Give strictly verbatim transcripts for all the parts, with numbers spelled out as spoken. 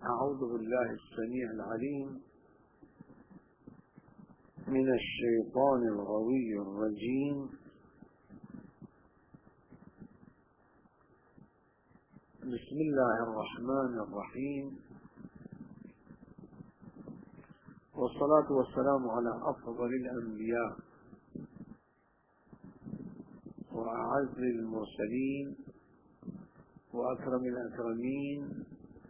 أعوذ بالله السميع العليم من الشيطان الغوي الرجيم. بسم الله الرحمن الرحيم، والصلاة والسلام على أفضل الأنبياء وأعز المرسلين وأكرم الأكرمين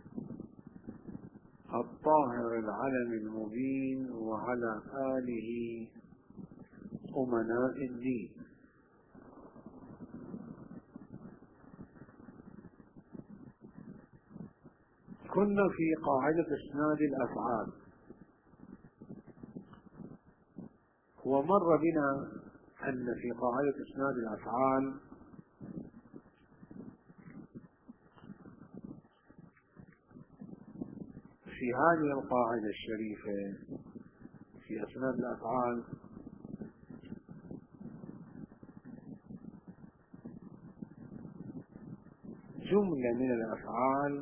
الطاهر العلم المبين، وعلى آله أمناء الدين. كنا في قاعدة إسناد الأفعال، ومر بنا أن في قاعدة إسناد الأفعال في هذه القاعدة الشريفة في أسناد الأفعال جملة من الأفعال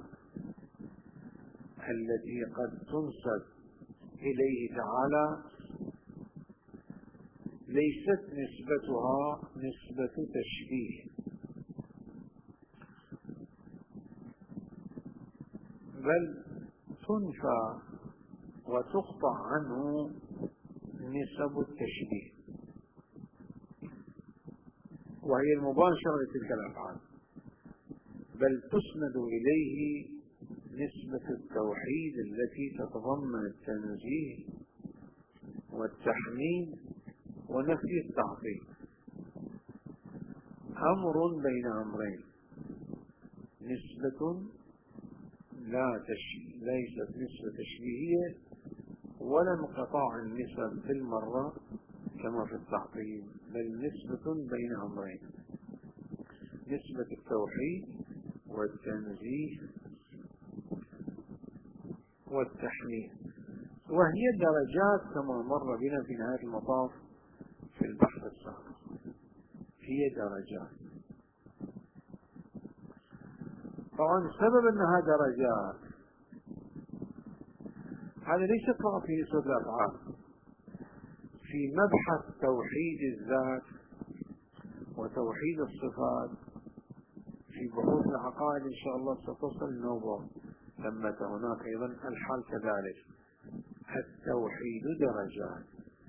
التي قد تنسب إليه تعالى ليست نسبتها نسبة تشبيه، بل تنفى وتقطع عنه نسب التشبيه، وهي المباشرة لتلك الأفعال، بل تسند إليه نسبة التوحيد التي تتضمن التنزيه والتحميد ونفي التعطيل. أمر بين أمرين، نسبة لا تشبيه، ليست نسبة تشبيهية ولا انقطاع النسب بالمرة كما في التعطيل، بل نسبة بين أمرين، نسبة التوحيد والتنزيه والتحميد، وهي درجات كما مر بنا في نهاية المطاف في البحث السابق، هي درجات. طبعا السبب أنها درجات هذا ليس فقط في نسبة الأفعال، في مبحث توحيد الذات وتوحيد الصفات في بحوث العقائد إن شاء الله ستصل النوبة ثمة هناك أيضا الحال كذلك. التوحيد درجات،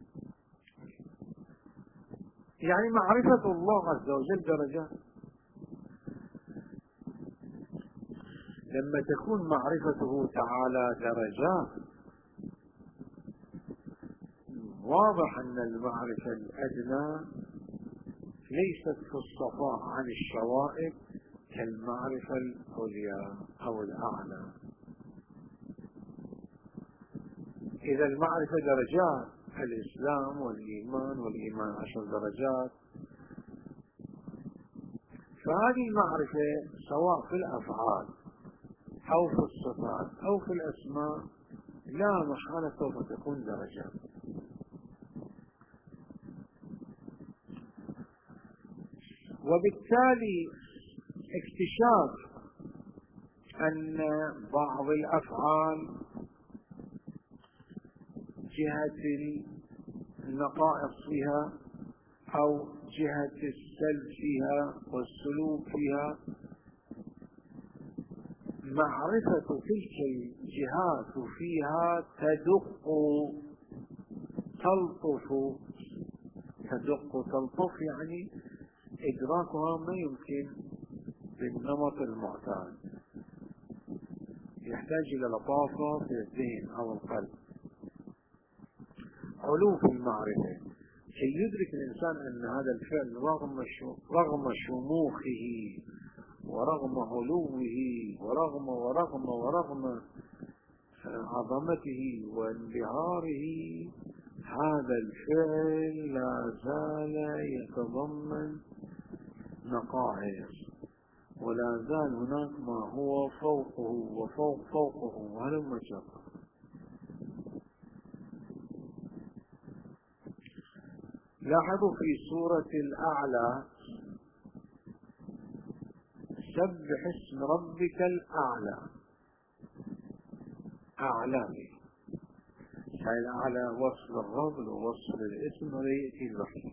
يعني معرفة الله عز وجل درجات. لما تكون معرفته تعالى درجات، واضح أن المعرفة الأدنى ليست في الصفاء عن الشوائب كالمعرفة العليا أو الأعلى. إذا المعرفة درجات، الإسلام والإيمان والإيمان عشر درجات، فهذه المعرفة سواء في الأفعال أو في الصفات أو في الأسماء لا محالة سوف تكون درجات. وبالتالي اكتشاف أن بعض الأفعال جهة النقائص فيها أو جهة السلب فيها والسلوك فيها، معرفة تلك الجهات فيها تدق تلطف، تدق تلطف يعني إدراكها ما يمكن بالنمط المعتاد، يحتاج إلى لطافة في الذهن أو القلب، علو في المعرفة كي يدرك الإنسان أن هذا الفعل رغم رغم شموخه ورغم علوه ورغم ورغم ورغم عظمته وانبهاره، هذا الفعل لا زال يتضمن نقائص، ولا زال هناك ما هو فوقه وفوق فوقه وهلم جرا. لاحظوا في سورة الأعلى سبح اسم ربك الأعلى، أعلى فيه. هاي الأعلى وصف الرب ووصف الاسم ويأتي الوحي.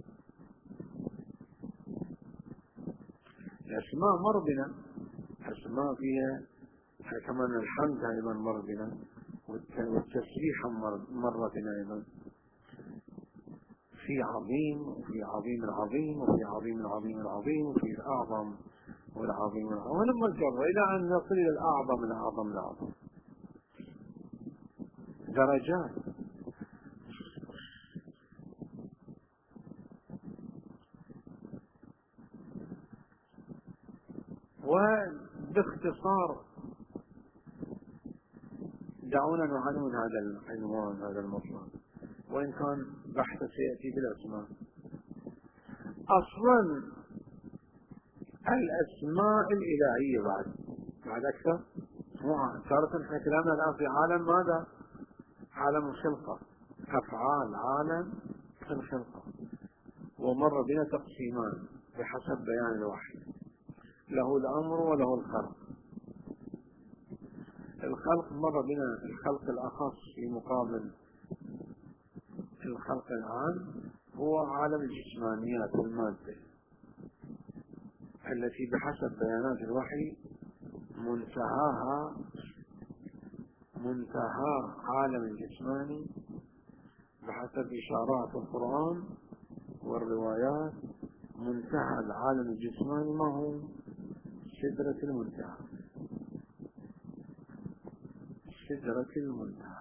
الأسماء مر بنا، أسماء فيها كمان الحمد أيضا مر بنا، والتسبيح مر بنا أيضا. في عظيم وفي عظيم العظيم وفي عظيم العظيم العظيم وفي الأعظم والعظيم العظيم، ولما الجر إلى أن نصل إلى الأعظم الأعظم الأعظم. درجات. وباختصار دعونا نعنون هذا العنوان، هذا المطلب، وإن كان بحث سيأتي بالأسماء. أصلا الأسماء الإلهية بعد بعد أكثر تارة احنا كلامنا الآن في عالم ماذا؟ عالم الخلقة، أفعال عالم في الخلقة. ومر بنا تقسيمان بحسب بيان الوحي، له الأمر وله الخلق. الخلق مر بنا الخلق الأخص في مقابل الخلق العام، هو عالم الجسمانيات والمادة التي بحسب بيانات الوحي منتهاها منتهى عالم الجسماني بحسب إشارات القرآن والروايات. منتهى العالم الجسماني ما هو؟ سدرة المنتهى. سدرة المنتهى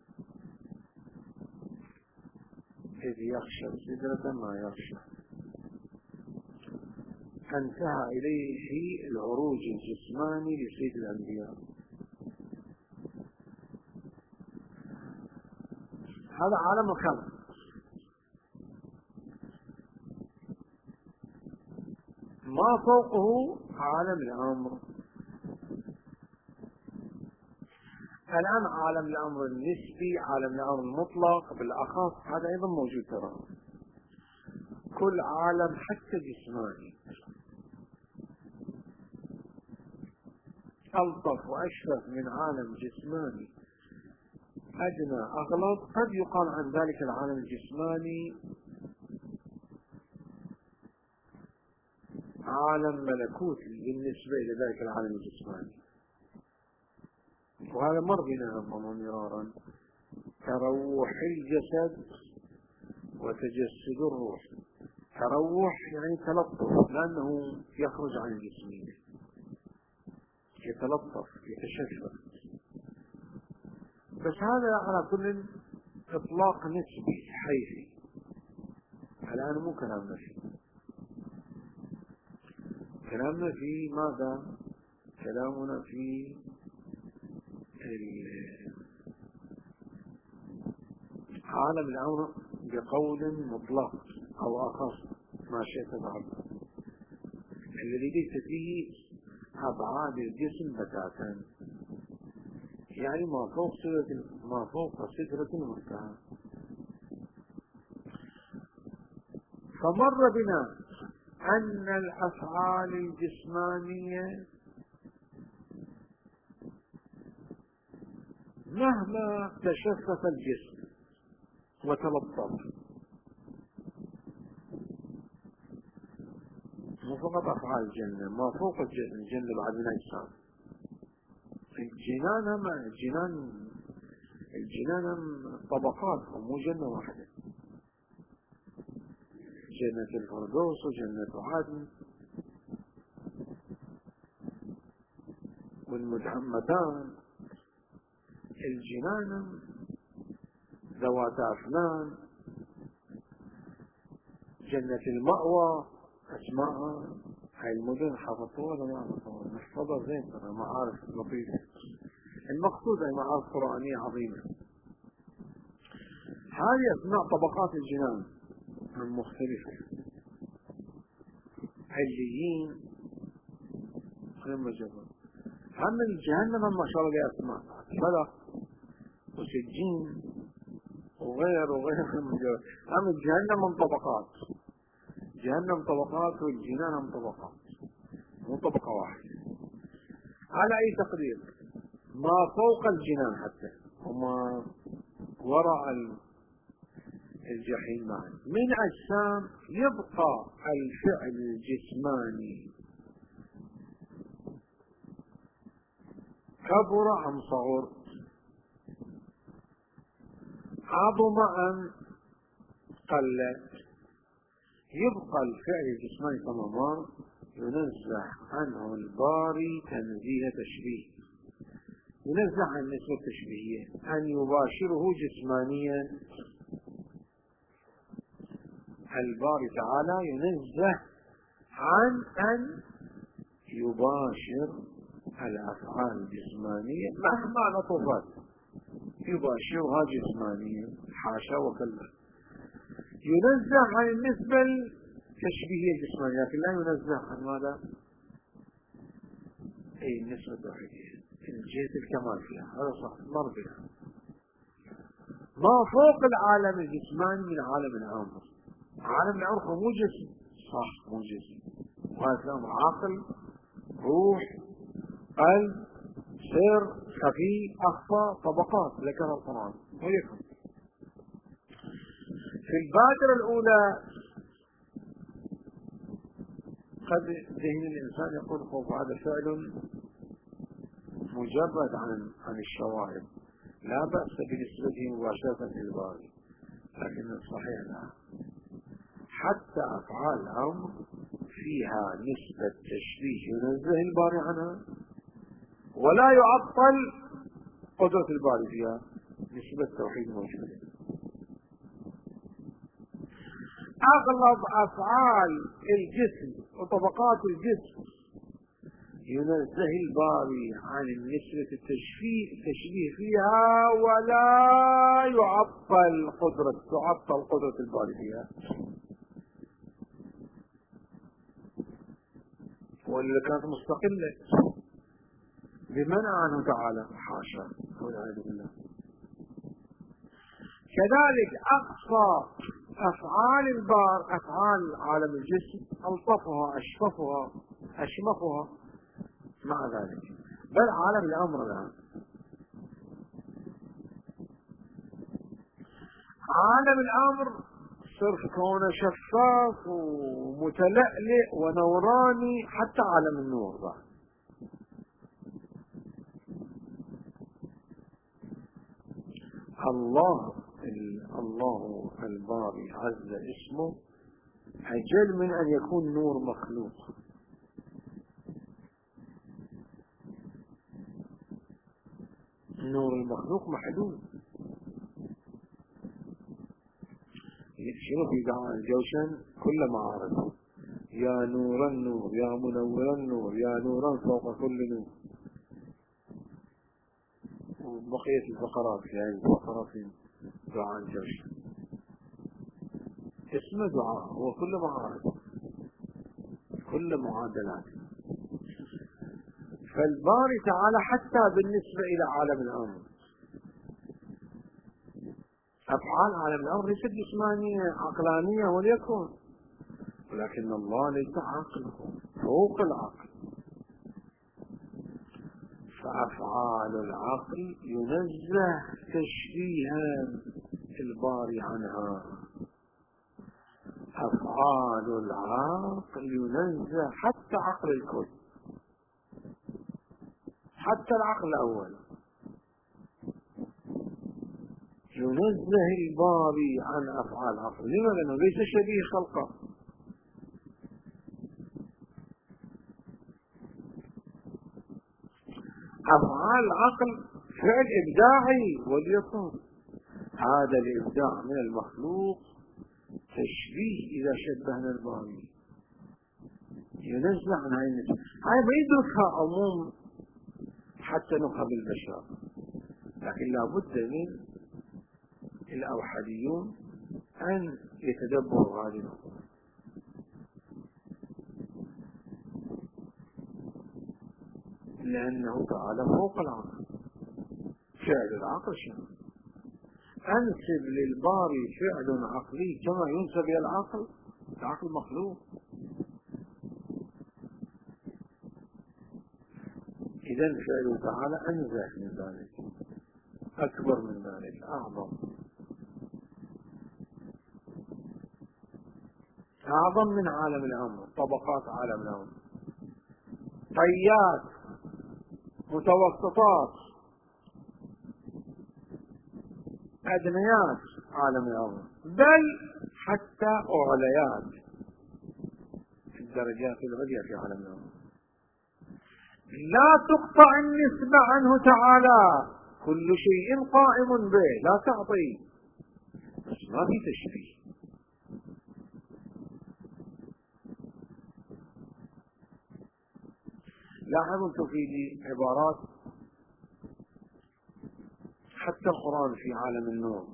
إذ يخشى سدرة ما يخشى. انتهى إليه العروج الجسماني لسيد الأنبياء. هذا عالم الخلق. ما فوقه عالم الأمر. الآن عالم الأمر النسبي، عالم الأمر المطلق بالأخص، هذا أيضا موجود ترى. كل عالم حتى جسماني ألطف وأشرف من عالم جسماني أدنى أغلظ. قد يقال عن ذلك العالم الجسماني عالم ملكوتي بالنسبة إلى ذلك العالم الجسماني. وهذا مر بنا مرارا. تروح الجسد وتجسد الروح. تروح يعني تلطف، لأنه يخرج عن الجسمية، يتلطف يتشفى. بس هذا على كل إطلاق نسبي حيثي. الآن مو كلامنا فيه، كلامنا في ماذا؟ كلامنا في عالم الأمر بقول مطلق أو أخص ما شئت بعد، الذي ليس فيه أبعاد الجسم بتاتا، يعني ما فوق سدرة ما فوق سدرة المنتهى. فمر بنا أن الأفعال الجسمانية مهما تشفف الجسم وتلطف، مو فقط أفعال الجنة، ما فوق الجنة بعد من أجسام. الجنان هم الجنان الجنان هم طبقات، مو جنة واحدة. جنة الفردوس وجنة عدن والمدحمتان. الجنان ذوات أفنان. جنة المأوى أسماءها، هاي المدن حفظتوها ولا ما حفظتوها؟ نحفظها زين ترى، معارف لطيفة. المقصود أي معارف قرآنية عظيمة. هذه أسماء طبقات الجنان المختلفة. عليين هم جبل. هم الجهنم ما شاء الله لها أسماء، فلق وسجين وغير وغير من جبل. هم الجهنم من طبقات، جهنم طبقات والجنان طبقات، مو طبقة واحدة. على أي تقدير ما فوق الجنان حتى وما وراء الجحيم معا من أجسام يبقى الفعل الجسماني كبر أم صغر، عظم أم قلت، يبقى الفعل الجسماني كما مر ينزه عنه الباري تنزيه تشبيه، ينزه عن النسبة التشبيهية أن يباشره جسمانيا. الباري تعالى ينزه عن أن يباشر الأفعال الجسمانية مهما لطفت يباشرها جسمانيا، حاشا وكلا. ينزه عن النسبة التشبيهية الجسمانية لكن لا ينزه عن ماذا؟ أي النسبة التوحيدية جهة الكمال فيها، هذا صح مر بها. ما فوق العالم الجسماني من عالم الأمر، عالم الأمر مو جسم، صح مو جسم، وهذا الأمر عقل روح قلب سر خفي أخفى طبقات ذكرها القرآن ويكم. في البادرة الأولى قد ذهن الإنسان يقول خوف هذا فعل مجرد عن عن الشوائب لا بأس بنسبته مباشرة في الباري، لكن الصحيح لا، حتى أفعال الأمر فيها نسبة تشبيه ينزه الباري عنها ولا يعطل قدرة الباري فيها، نسبة توحيد موجودة. أغلب أفعال الجسم وطبقات الجسم ينزه الباري عن النسبة التشبيه التشبيه فيها ولا يعطل قدرة تعطل قدرة الباري فيها، وإلا كانت مستقلة بمنع عنه تعالى حاشا والعياذ بالله. كذلك أقصى أفعال البار أفعال عالم الجسم ألطفها أشففها أشمخها مع ذلك، بل عالم الأمر الآن عالم الأمر صرف كونه شفاف ومتلألئ ونوراني حتى عالم النور بعد. الله الله الباري عز اسمه أجل من أن يكون نور مخلوق. نور المخلوق محدود، شنو في دعاء الجوشن كل معارض يا نور النور يا منور النور يا نورا فوق كل نور، وبقية الفقرات في هذه الفقرات في دعاء الجوشن اسمه دعاء هو كل معارض كل معادلات. فالباري تعالى حتى بالنسبة إلى عالم الأمر أفعال عالم الأمر ليست جسمانية عقلانية وليكن، ولكن الله ليس عقل فوق العقل، فأفعال العقل ينزه تشبيها الباري عنها، أفعال العقل ينزه حتى عقل الكل حتى العقل الأول ينزه الباري عن أفعال العقل. لماذا؟ لأنه ليس شبيه خلقه. أفعال العقل فعل إبداعي وليكن، هذا الإبداع من المخلوق تشبيه إذا شبهنا الباري ينزه عن هذه النسبة. هاي ما يدركها عموم حتى نخب البشر، لكن لابد من الأوحديون أن يتدبروا هذه الأمور، لأنه تعالى فوق العقل. فعل العقل شنو؟ أنسب للباري فعل عقلي كما ينسب إلى العقل، العقل مخلوق. إذن فعله تعالى أنزه من ذلك، أكبر من ذلك، أعظم أعظم من عالم الأمر، طبقات عالم الأمر، طيات، متوسطات، أدنيات عالم الأمر، بل حتى أعليات في الدرجات العليا في عالم الأمر. لا تقطع النسبة عنه تعالى، كل شيء قائم به، لا تعطي، بس ما في تشبيه. لاحظوا انتم في عبارات حتى القرآن في عالم النور،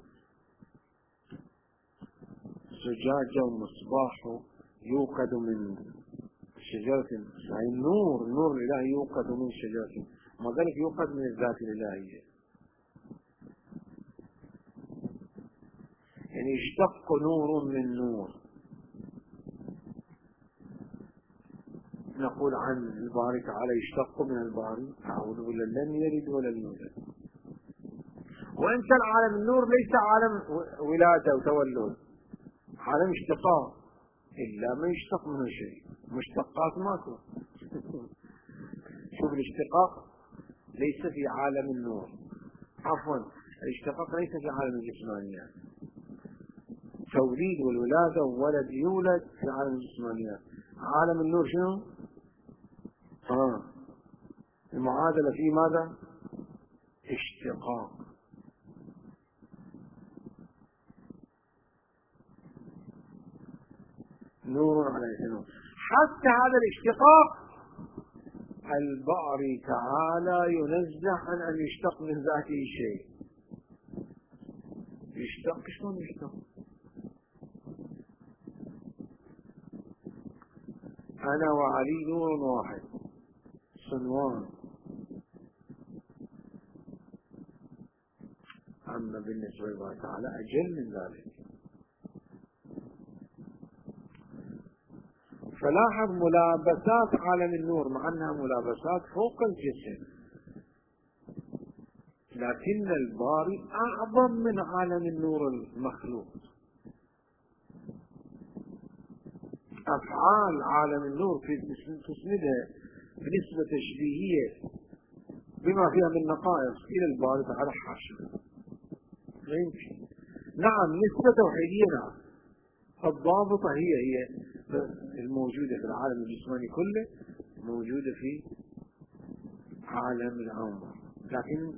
زجاجة ومصباح يوقد من شجرة، يعني النور النور الإلهي يوقد من شجرة، ما ذلك يوقد من الذات الإلهية، يعني يشتق نور من نور. نقول عن الباري تعالى يشتق من الباري، أعوذ بالله، لم يلد ولم يولد. وإن كان عالم النور ليس عالم ولادة وتولد، عالم اشتقاق، إلا ما يشتق منه شيء، مشتقات ماكو. شوف الاشتقاق ليس في عالم النور، عفوا الاشتقاق ليس في عالم الجسمانيات، توليد والولادة وولد يولد في عالم الجسمانيات. عالم النور شنو؟ آه. المعادلة في ماذا؟ اشتقاق. نور على نور. حتى هذا الاشتقاق الباري تعالى ينزه عن أن يشتق من ذاته شيء. يشتق شلون يشتق؟ أنا وعلي نور واحد صنوان، أما بالنسبة لله تعالى أجل من ذلك. فلاحظ ملابسات عالم النور مع أنها ملابسات فوق الجسم، لكن الباري أعظم من عالم النور المخلوق. أفعال عالم النور في تسندها بنسبة تشبيهية بما فيها من نقائص إلى الباري تعالى حاشا، لا يمكن. نعم نسبة توحيدية، نعم الضابطة هي هي الموجودة في العالم الجسماني كله موجودة في عالم الأمر، لكن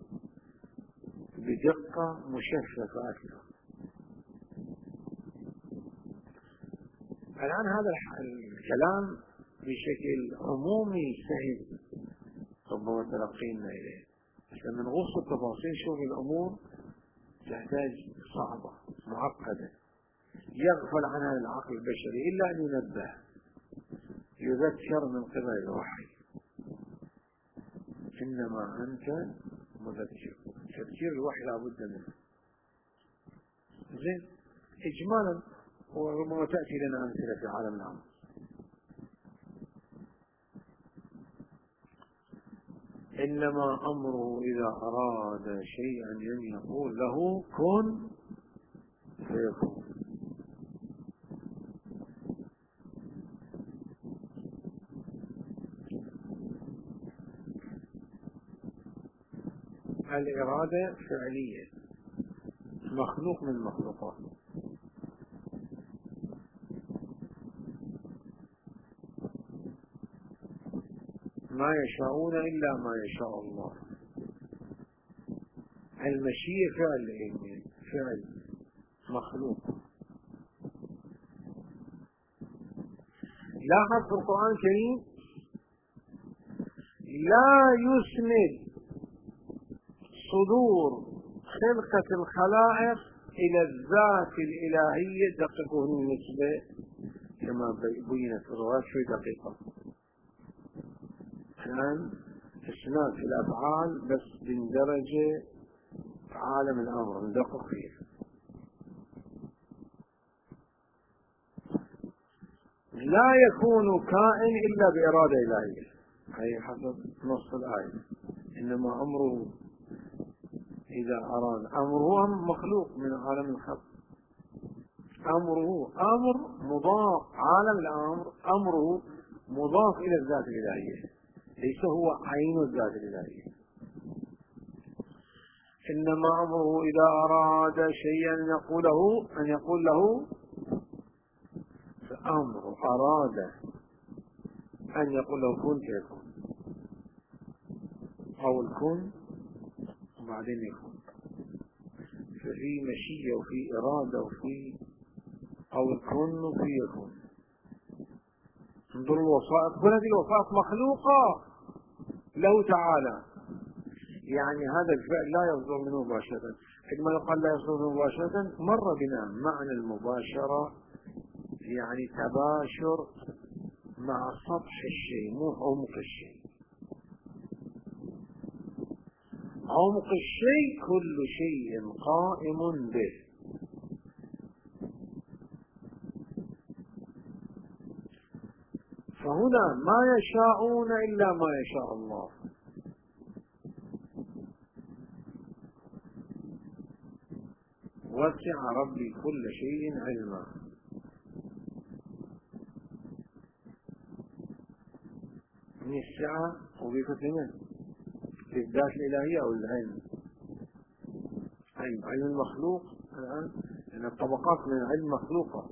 بدقة مشففة أكثر. الآن هذا الكلام بشكل عمومي سهل ربما تلقينا إليه، بس لما نغوص التفاصيل شوف الأمور تحتاج صعبة معقدة يغفل عنها العقل البشري، إلا أن ينبه يذكر من قبل الوحي، إنما أنت مذكر. تذكير الوحي لا بد منه. زين إجمالا، وربما تأتي لنا أمثلة في عالم الأمر. إنما أمره إذا أراد شيئا أن يقول له كن فيكون. الإرادة فعلية، مخلوق من المخلوقات. ما يشاءون إلا ما يشاء الله. المشيئة فعل فعل مخلوق. لاحظ في القرآن الكريم لا يسند صدور خلقة الخلائق إلى الذات الإلهية، دققوا النسبة كما بينت في الروايات في دقيقة. الآن إسناد في الأفعال بس بندرجة عالم الأمر ندقق فيه. لا يكون كائن إلا بإرادة إلهية، هي حسب نص الآية. إنما أمره إذا أراد، أمره أمر مخلوق من عالم الخلق، أمره أمر مضاف، عالم الأمر أمره مضاف إلى الذات الإلهية، ليس هو عين الذات الإلهية. إنما أمره إذا أراد شيئا أن يقوله أن يقول له فأمره أراد أن يقول له كن فيكون، أو الكن وبعدين يكون. ففي مشيئة وفي إرادة وفي أو الكن وفي يكون. انظر الوسائط، كل هذه الوسائط مخلوقة له تعالى، يعني هذا الفعل لا يصدر منه مباشرة. عندما يقال لا يصدر منه مباشرة مر بنا معنى المباشرة، يعني تباشر مع سطح الشيء مو عمق الشيء. عمق الشيء كل شيء قائم به. فهنا ما يشاءون إلا ما يشاء الله. وسع ربي كل شيء علما. من السعة أضيفت لمن؟ للذات الإلهية أو العلم؟ علم علم المخلوق الآن، لأن الطبقات من العلم مخلوقة.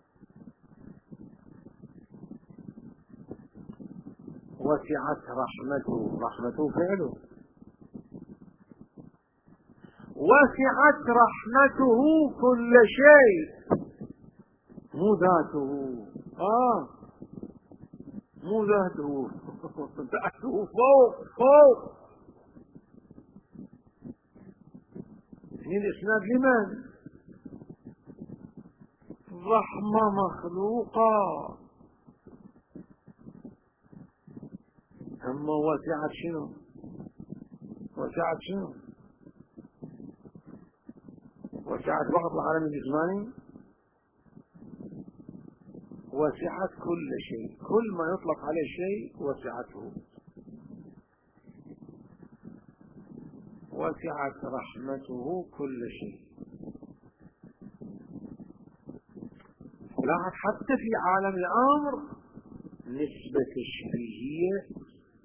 وسعت رحمته، رحمته فعله. وسعت رحمته كل شيء، مو ذاته. آه مو ذاته ذاته فوق فوق. هنا الإسناد لمن؟ رحمة مخلوقة. أما وسعت شنو؟ وسعت شنو؟ وسعت فقط العالم الجسماني؟ وسعت كل شيء، كل ما يطلق عليه شيء وسعته. وسعت رحمته كل شيء. لاحظ حتى في عالم الأمر نسبة تشبيهية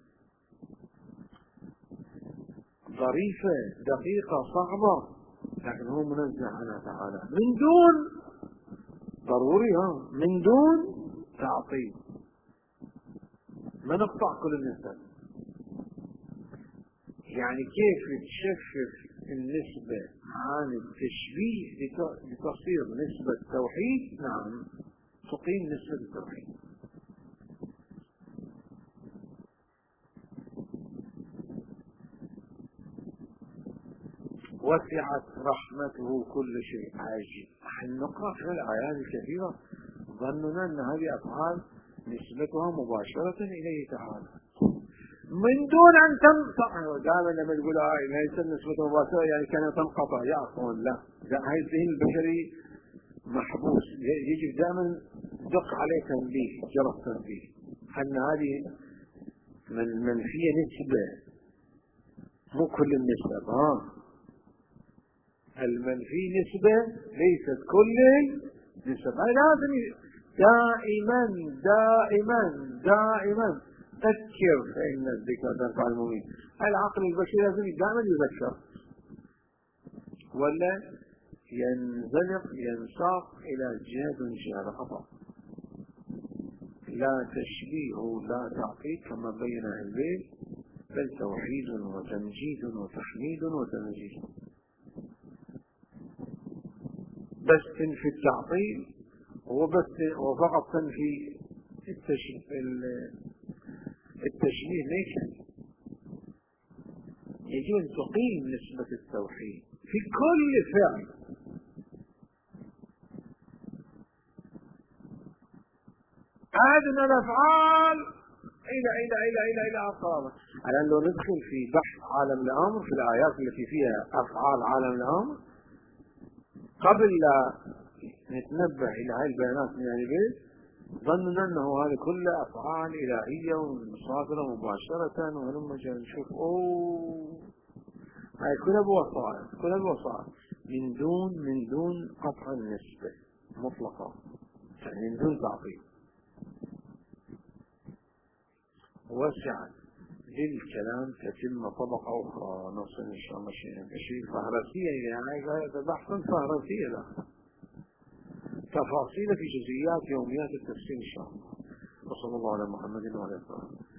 ظريفة دقيقة صعبة، لكن هو منزه عنها تعالى من دون ضروري، ها من دون تعطيل. ما نقطع كل النسب، يعني كيف تشفف النسبة عن التشبيه لتصير نسبة توحيد؟ نعم، تقيم نسبة التوحيد. وسعت رحمته كل شيء. عجيب، نحن نقرأ في الآيات الكثيرة ظننا أن هذه أفعال نسبتها مباشرة إليه تعالى من دون أن تنقطع. دائما لما يقول آه ليس نسبته مباشرة يعني كان تنقطع، يا أخوان لا، هاي الذهن البشري محبوس، يجب دائما دق عليه تنبيه، جرس تنبيه أن هذه من منفية نسبة، مو كل النسب. ها المنفي نسبة ليست كل نسبة. لازم دائما دائما دائما ذكر فإن الذكر تنفع المؤمنين. العقل البشري لازم دائما يذكر، ولا ينزلق ينساق إلى جهة وانشهاد خطأ. لا تشبيه لا تعقيد كما بين أهل البيت، بل توحيد وتمجيد وتحميد وتمجيد. بس تنفي التعطيل وبس وفقط تنفي التشبيه ليس. يجب أن تقيم نسبة التوحيد في كل فعل. أدنى الأفعال إلى إلى إلى إلى إلى أقامة. الآن لو ندخل في بحث عالم الأمر في الآيات التي فيها أفعال عالم الأمر، قبل لا نتنبه إلى هذه البيانات من البيت ظننا أنه هذه كلها أفعال إلهية وصادرة مباشرة، ولما جاء نشوف أوه هاي كلها بوسائط، كلها بوسائط من دون من دون قطع النسبة مطلقة، يعني من دون تعطيل. وسع للكلام تتم طبقة أخرى نصل إن شاء الله شيء شيء فهرسية، يعني هذا بحث فهرسية له تفاصيل في جزئيات يوميات التفسير إن شاء الله. وصلى الله على محمد وعلى آله.